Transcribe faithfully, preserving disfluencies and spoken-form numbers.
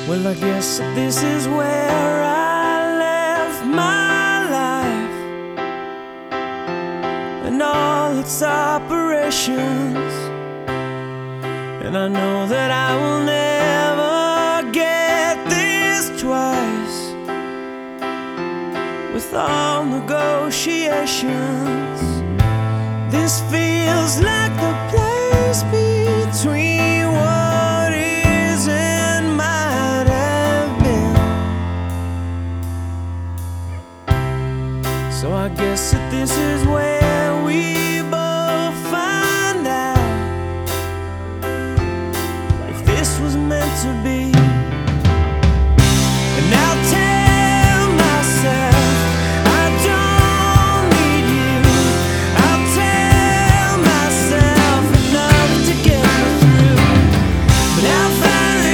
Well, I guess that this is where I left my life and all its operations. And I know that I will never get this twice with all negotiations. This feels like the place between what is and might have been. So I guess that this is where we both find out if this was meant to be.